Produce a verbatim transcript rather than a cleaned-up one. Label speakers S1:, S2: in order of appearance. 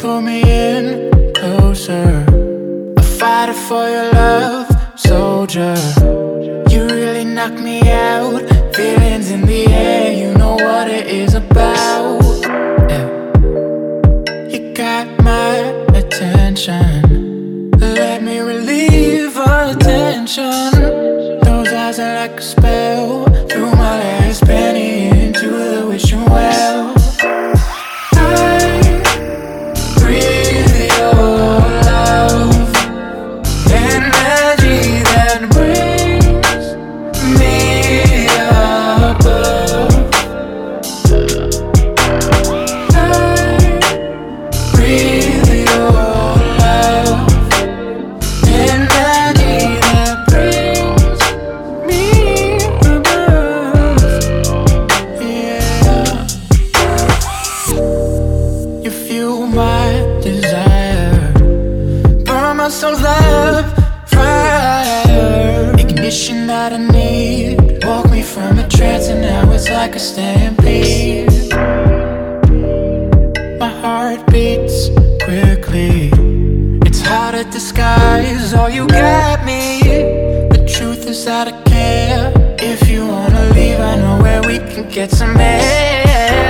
S1: pull me in closer. A fighter for your love, soldier. You really knock me out. Feelings in the air, you know what it is about. Yeah. You got my attention. Let me relieve our tension. Those eyes are like a spell. Through my last penny into the wishing well. I breathe your love, energy that brings me above. I breathe your love, energy that brings me above. Yeah. You fuel my desire, burn my soul's love fire. Ignition that I need, woke me from a trance and now it's like a stampede. My heart beats quickly, it's hard to disguise. Oh, you got me. The truth is that I care. If you wanna leave, I know where we can get some air.